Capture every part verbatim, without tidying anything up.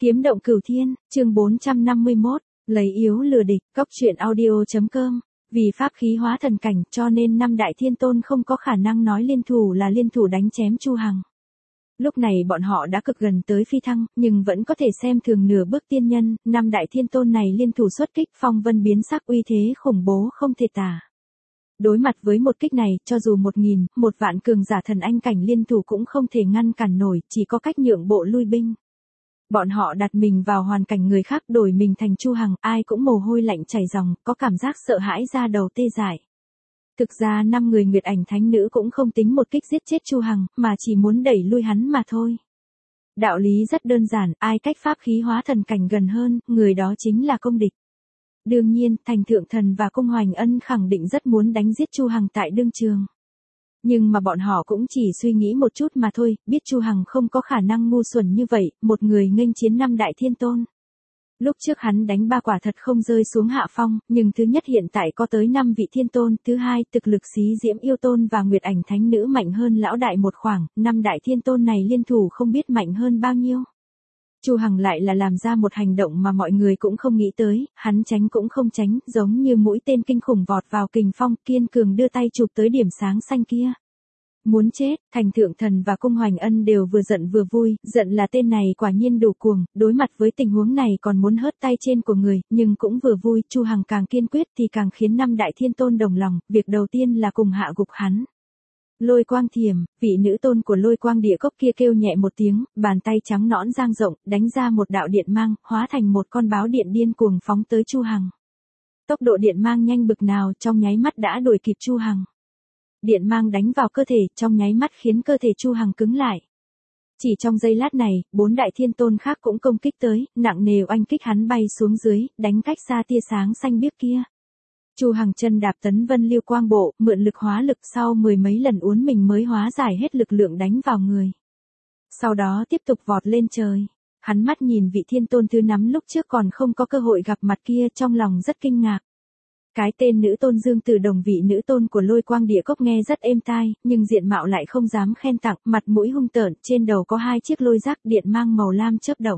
Kiếm động cửu thiên, chương bốn trăm năm mươi mốt, lấy yếu lừa địch, cóc truyện audio.com. Vì pháp khí hóa thần cảnh cho nên năm đại thiên tôn không có khả năng nói liên thủ là liên thủ đánh chém Chu Hằng. Lúc này bọn họ đã cực gần tới phi thăng, nhưng vẫn có thể xem thường nửa bước tiên nhân, năm đại thiên tôn này liên thủ xuất kích phong vân biến sắc uy thế khủng bố không thể tả. Đối mặt với một kích này, cho dù một nghìn, một vạn cường giả thần anh cảnh liên thủ cũng không thể ngăn cản nổi, chỉ có cách nhượng bộ lui binh. Bọn họ đặt mình vào hoàn cảnh người khác đổi mình thành Chu Hằng, ai cũng mồ hôi lạnh chảy ròng, có cảm giác sợ hãi da đầu tê dại. Thực ra năm người Nguyệt Ảnh Thánh Nữ cũng không tính một kích giết chết Chu Hằng, mà chỉ muốn đẩy lui hắn mà thôi. Đạo lý rất đơn giản, ai cách pháp khí hóa thần cảnh gần hơn, người đó chính là công địch. Đương nhiên, Thành Thượng Thần và Cung Hoành Ân khẳng định rất muốn đánh giết Chu Hằng tại đương trường. Nhưng mà bọn họ cũng chỉ suy nghĩ một chút mà thôi, biết Chu Hằng không có khả năng ngu xuẩn như vậy, một người nghênh chiến năm đại thiên tôn. Lúc trước hắn đánh ba quả thật không rơi xuống hạ phong, nhưng thứ nhất hiện tại có tới năm vị thiên tôn, thứ hai thực lực xí diễm yêu tôn và Nguyệt Ảnh Thánh Nữ mạnh hơn lão đại một khoảng, năm đại thiên tôn này liên thủ không biết mạnh hơn bao nhiêu. Chu Hằng lại là làm ra một hành động mà mọi người cũng không nghĩ tới, hắn tránh cũng không tránh, giống như mũi tên kinh khủng vọt vào kình phong, kiên cường đưa tay chụp tới điểm sáng xanh kia. Muốn chết, Thành Thượng Thần và Cung Hoành Ân đều vừa giận vừa vui, giận là tên này quả nhiên đủ cuồng, đối mặt với tình huống này còn muốn hớt tay trên của người, nhưng cũng vừa vui, Chu Hằng càng kiên quyết thì càng khiến năm đại thiên tôn đồng lòng, việc đầu tiên là cùng hạ gục hắn. Lôi Quang Thiểm, vị nữ tôn của Lôi Quang Địa Cốc kia kêu nhẹ một tiếng, bàn tay trắng nõn dang rộng, đánh ra một đạo điện mang, hóa thành một con báo điện điên cuồng phóng tới Chu Hằng. Tốc độ điện mang nhanh bực nào, trong nháy mắt đã đuổi kịp Chu Hằng. Điện mang đánh vào cơ thể, trong nháy mắt khiến cơ thể Chu Hằng cứng lại. Chỉ trong giây lát này, bốn đại thiên tôn khác cũng công kích tới, nặng nề oanh kích hắn bay xuống dưới, đánh cách xa tia sáng xanh biếc kia. Chu Hằng chân đạp tấn vân liêu quang bộ, mượn lực hóa lực sau mười mấy lần uốn mình mới hóa giải hết lực lượng đánh vào người. Sau đó tiếp tục vọt lên trời. Hắn mắt nhìn vị thiên tôn thứ nắm lúc trước còn không có cơ hội gặp mặt kia, trong lòng rất kinh ngạc. Cái tên nữ tôn Dương Tử Đồng, vị nữ tôn của Lôi Quang Địa Cốc nghe rất êm tai, nhưng diện mạo lại không dám khen tặng, mặt mũi hung tợn, trên đầu có hai chiếc lôi giác điện mang màu lam chớp động.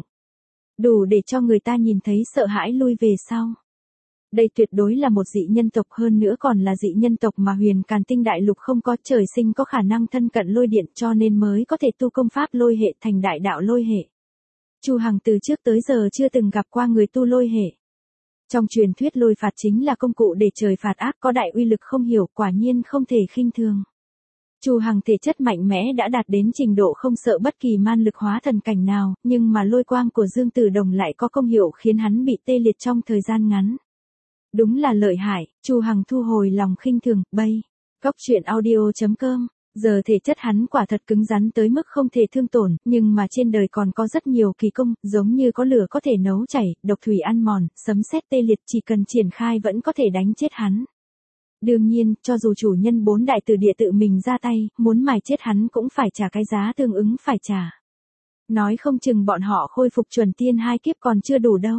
Đủ để cho người ta nhìn thấy sợ hãi lui về sau. Đây tuyệt đối là một dị nhân tộc, hơn nữa còn là dị nhân tộc mà Huyền Càn Tinh Đại Lục không có, trời sinh có khả năng thân cận lôi điện cho nên mới có thể tu công pháp lôi hệ thành đại đạo lôi hệ. Chu Hằng từ trước tới giờ chưa từng gặp qua người tu lôi hệ. Trong truyền thuyết lôi phạt chính là công cụ để trời phạt ác, có đại uy lực không hiểu, quả nhiên không thể khinh thường. Chu Hằng thể chất mạnh mẽ đã đạt đến trình độ không sợ bất kỳ man lực hóa thần cảnh nào, nhưng mà lôi quang của Dương Tử Đồng lại có công hiệu khiến hắn bị tê liệt trong thời gian ngắn. Đúng là lợi hại, Chu Hằng thu hồi lòng khinh thường, bay. Cóc truyện audio.com. Giờ thể chất hắn quả thật cứng rắn tới mức không thể thương tổn, nhưng mà trên đời còn có rất nhiều kỳ công, giống như có lửa có thể nấu chảy, độc thủy ăn mòn, sấm sét tê liệt, chỉ cần triển khai vẫn có thể đánh chết hắn. Đương nhiên, cho dù chủ nhân bốn đại tử địa tự mình ra tay, muốn mài chết hắn cũng phải trả cái giá tương ứng phải trả. Nói không chừng bọn họ khôi phục chuẩn tiên hai kiếp còn chưa đủ đâu.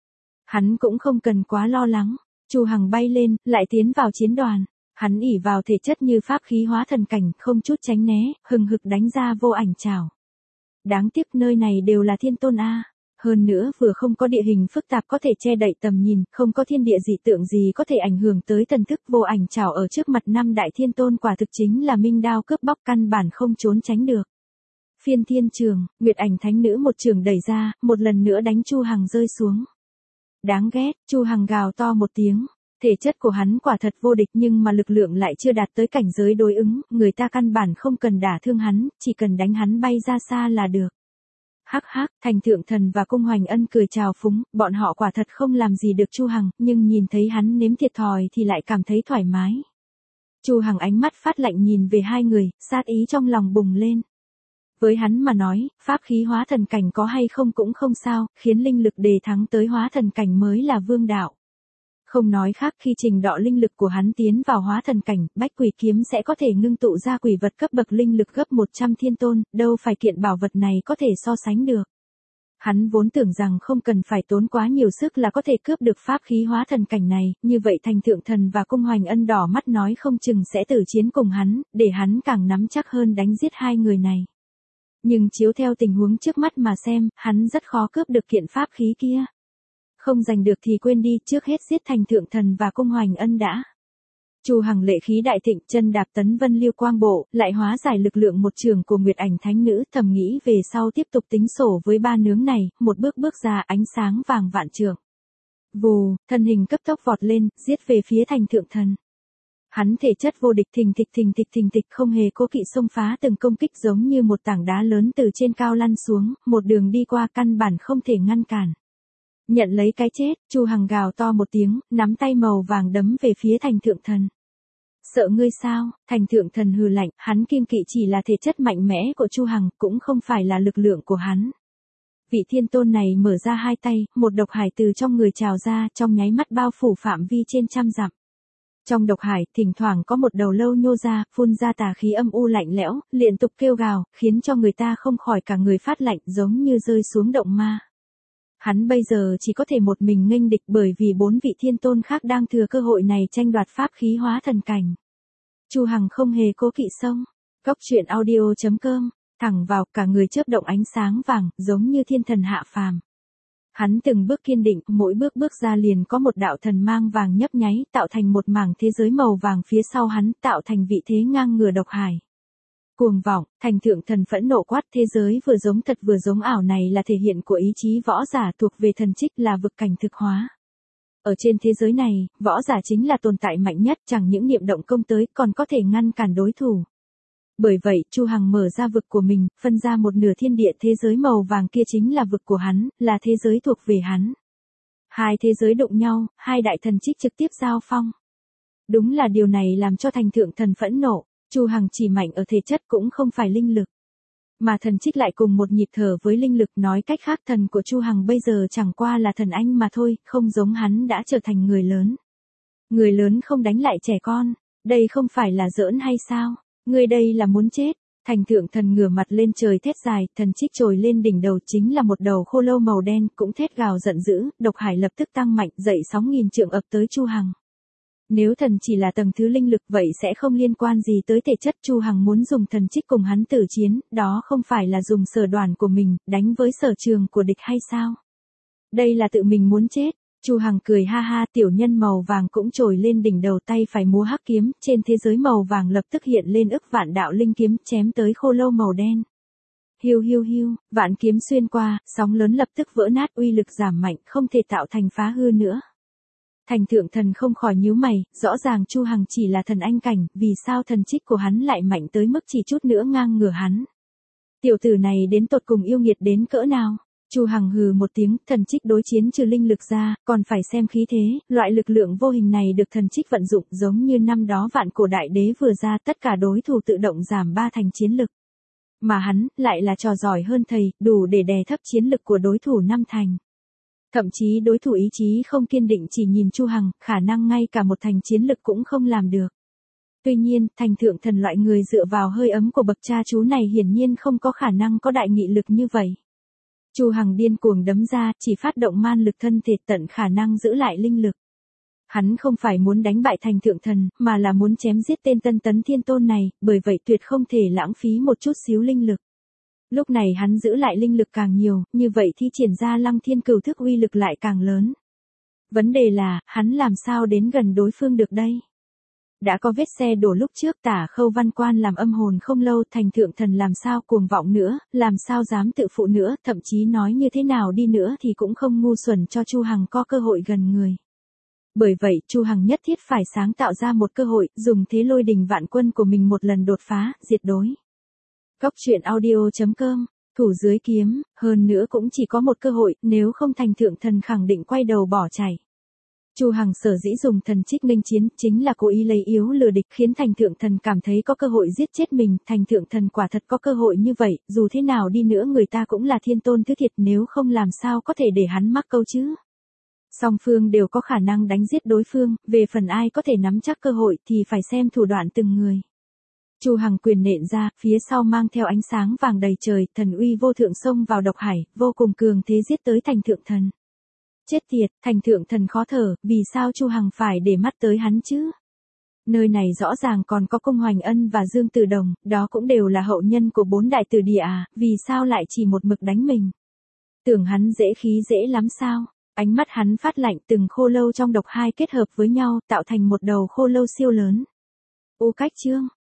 Hắn cũng không cần quá lo lắng. Chu Hằng bay lên, lại tiến vào chiến đoàn. Hắn ỷ vào thể chất như pháp khí hóa thần cảnh, không chút tránh né, hừng hực đánh ra vô ảnh trảo. Đáng tiếc nơi này đều là thiên tôn a. Hơn nữa vừa không có địa hình phức tạp có thể che đậy tầm nhìn, không có thiên địa dị tượng gì có thể ảnh hưởng tới thần thức, vô ảnh trảo ở trước mặt năm đại thiên tôn quả thực chính là minh đao cướp bóc, căn bản không trốn tránh được. Phiên Thiên Trường, Nguyệt Ảnh Thánh Nữ một trường đẩy ra, một lần nữa đánh Chu Hằng rơi xuống. Đáng ghét, Chu Hằng gào to một tiếng. Thể chất của hắn quả thật vô địch nhưng mà lực lượng lại chưa đạt tới cảnh giới đối ứng, người ta căn bản không cần đả thương hắn, chỉ cần đánh hắn bay ra xa là được. Hắc hắc, Thành Thượng Thần và Cung Hoành Ân cười chào phúng, bọn họ quả thật không làm gì được Chu Hằng, nhưng nhìn thấy hắn nếm thiệt thòi thì lại cảm thấy thoải mái. Chu Hằng ánh mắt phát lạnh nhìn về hai người, sát ý trong lòng bùng lên. Với hắn mà nói, pháp khí hóa thần cảnh có hay không cũng không sao, khiến linh lực đề thắng tới hóa thần cảnh mới là vương đạo. Không nói khác, khi trình độ linh lực của hắn tiến vào hóa thần cảnh, bách quỷ kiếm sẽ có thể ngưng tụ ra quỷ vật cấp bậc linh lực gấp một trăm thiên tôn, đâu phải kiện bảo vật này có thể so sánh được. Hắn vốn tưởng rằng không cần phải tốn quá nhiều sức là có thể cướp được pháp khí hóa thần cảnh này, như vậy Thành Thượng Thần và Cung Hoành Ân đỏ mắt nói không chừng sẽ tử chiến cùng hắn, để hắn càng nắm chắc hơn đánh giết hai người này. Nhưng chiếu theo tình huống trước mắt mà xem, hắn rất khó cướp được kiện pháp khí kia. Không giành được thì quên đi, trước hết giết thành thượng thần và cung hoành ân đã. Chu Hằng lệ khí đại thịnh, chân đạp tấn vân liêu quang bộ, lại hóa giải lực lượng một trường của Nguyệt Ảnh Thánh Nữ, thầm nghĩ về sau tiếp tục tính sổ với ba nướng này, một bước bước ra ánh sáng vàng vạn trượng. Vù, thân hình cấp tốc vọt lên, giết về phía thành thượng thần. Hắn thể chất vô địch, thình thịch thình thịch thình thịch, không hề cố kỵ xông phá từng công kích, giống như một tảng đá lớn từ trên cao lăn xuống, một đường đi qua căn bản không thể ngăn cản. Nhận lấy cái chết, Chu Hằng gào to một tiếng, nắm tay màu vàng đấm về phía thành thượng thần. Sợ ngươi sao? Thành thượng thần hừ lạnh, hắn kiêng kỵ chỉ là thể chất mạnh mẽ của Chu Hằng, cũng không phải là lực lượng của hắn. Vị thiên tôn này mở ra hai tay, một độc hải từ trong người trào ra, trong nháy mắt bao phủ phạm vi trên trăm dặm. Trong độc hải, thỉnh thoảng có một đầu lâu nhô ra, phun ra tà khí âm u lạnh lẽo, liên tục kêu gào, khiến cho người ta không khỏi cả người phát lạnh, giống như rơi xuống động ma. Hắn bây giờ chỉ có thể một mình nghênh địch, bởi vì bốn vị thiên tôn khác đang thừa cơ hội này tranh đoạt pháp khí hóa thần cảnh. Chu Hằng không hề cố kỵ xông. Cốc truyện audio chấm com, thẳng vào, cả người chớp động ánh sáng vàng, giống như thiên thần hạ phàm. Hắn từng bước kiên định, mỗi bước bước ra liền có một đạo thần mang vàng nhấp nháy, tạo thành một mảng thế giới màu vàng phía sau hắn, tạo thành vị thế ngang ngửa độc hải. Cuồng vọng, thành thượng thần phẫn nộ quát, thế giới vừa giống thật vừa giống ảo này là thể hiện của ý chí võ giả thuộc về thần trích, là vực cảnh thực hóa. Ở trên thế giới này, võ giả chính là tồn tại mạnh nhất, chẳng những niệm động công tới còn có thể ngăn cản đối thủ. Bởi vậy, Chu Hằng mở ra vực của mình, phân ra một nửa thiên địa, thế giới màu vàng kia chính là vực của hắn, là thế giới thuộc về hắn. Hai thế giới đụng nhau, hai đại thần trích trực tiếp giao phong. Đúng là điều này làm cho thành thượng thần phẫn nộ. Chu Hằng chỉ mạnh ở thể chất cũng không phải linh lực. Mà thần trích lại cùng một nhịp thở với linh lực, nói cách khác thần của Chu Hằng bây giờ chẳng qua là thần anh mà thôi, không giống hắn đã trở thành người lớn. Người lớn không đánh lại trẻ con, đây không phải là giỡn hay sao? Người đây là muốn chết. Thành thượng thần ngửa mặt lên trời thét dài, thần trích trồi lên đỉnh đầu chính là một đầu khô lâu màu đen, cũng thét gào giận dữ, độc hải lập tức tăng mạnh, dậy sóng nghìn trượng ập tới Chu Hằng. Nếu thần chỉ là tầng thứ linh lực vậy sẽ không liên quan gì tới thể chất. Chu Hằng muốn dùng thần trích cùng hắn tử chiến, đó không phải là dùng sở đoàn của mình, đánh với sở trường của địch hay sao? Đây là tự mình muốn chết. Chu Hằng cười ha ha, tiểu nhân màu vàng cũng trồi lên đỉnh đầu, tay phải múa hắc kiếm, trên thế giới màu vàng lập tức hiện lên ức vạn đạo linh kiếm, chém tới khô lâu màu đen. Hiu hiu hiu, vạn kiếm xuyên qua, sóng lớn lập tức vỡ nát, uy lực giảm mạnh, không thể tạo thành phá hư nữa. Thành thượng thần không khỏi nhíu mày, rõ ràng Chu Hằng chỉ là thần anh cảnh, vì sao thần trích của hắn lại mạnh tới mức chỉ chút nữa ngang ngửa hắn. Tiểu tử này đến tột cùng yêu nghiệt đến cỡ nào? Chu Hằng hừ một tiếng, thần trích đối chiến trừ linh lực ra, còn phải xem khí thế, loại lực lượng vô hình này được thần trích vận dụng, giống như năm đó vạn cổ đại đế vừa ra, tất cả đối thủ tự động giảm ba thành chiến lực. Mà hắn, lại là trò giỏi hơn thầy, đủ để đè thấp chiến lực của đối thủ năm thành. Thậm chí đối thủ ý chí không kiên định chỉ nhìn Chu Hằng, khả năng ngay cả một thành chiến lực cũng không làm được. Tuy nhiên, thành thượng thần loại người dựa vào hơi ấm của bậc cha chú này hiển nhiên không có khả năng có đại nghị lực như vậy. Chu Hằng điên cuồng đấm ra, chỉ phát động man lực thân thể, tận khả năng giữ lại linh lực. Hắn không phải muốn đánh bại thành thượng thần, mà là muốn chém giết tên tân tấn thiên tôn này, bởi vậy tuyệt không thể lãng phí một chút xíu linh lực. Lúc này hắn giữ lại linh lực càng nhiều, như vậy thi triển ra Lăng Thiên Cửu Thức uy lực lại càng lớn. Vấn đề là, hắn làm sao đến gần đối phương được đây? Đã có vết xe đổ lúc trước, Tả Khâu Văn Quan làm âm hồn không lâu, thành thượng thần làm sao cuồng vọng nữa, làm sao dám tự phụ nữa, thậm chí nói như thế nào đi nữa thì cũng không ngu xuẩn cho Chu Hằng có cơ hội gần người. Bởi vậy, Chu Hằng nhất thiết phải sáng tạo ra một cơ hội, dùng thế lôi đình vạn quân của mình một lần đột phá, diệt đối. Cốc truyện audio chấm com, thủ dưới kiếm, hơn nữa cũng chỉ có một cơ hội, nếu không thành thượng thần khẳng định quay đầu bỏ chạy. Chu Hằng sở dĩ dùng thần trích nghênh chiến, chính là cố ý lấy yếu lừa địch, khiến thành thượng thần cảm thấy có cơ hội giết chết mình, thành thượng thần quả thật có cơ hội như vậy, dù thế nào đi nữa người ta cũng là thiên tôn thứ thiệt, nếu không làm sao có thể để hắn mắc câu chứ. Song phương đều có khả năng đánh giết đối phương, về phần ai có thể nắm chắc cơ hội thì phải xem thủ đoạn từng người. Chu Hằng quyền nện ra, phía sau mang theo ánh sáng vàng đầy trời, thần uy vô thượng xông vào độc hải, vô cùng cường thế giết tới thành thượng thần. Chết tiệt, thành thượng thần khó thở, vì sao Chu Hằng phải để mắt tới hắn chứ? Nơi này rõ ràng còn có Công Hoành Ân và Dương Tử Đồng, đó cũng đều là hậu nhân của bốn đại tử địa à, vì sao lại chỉ một mực đánh mình? Tưởng hắn dễ khí dễ lắm sao? Ánh mắt hắn phát lạnh, từng khô lâu trong độc hai kết hợp với nhau, tạo thành một đầu khô lâu siêu lớn. U Cách Chương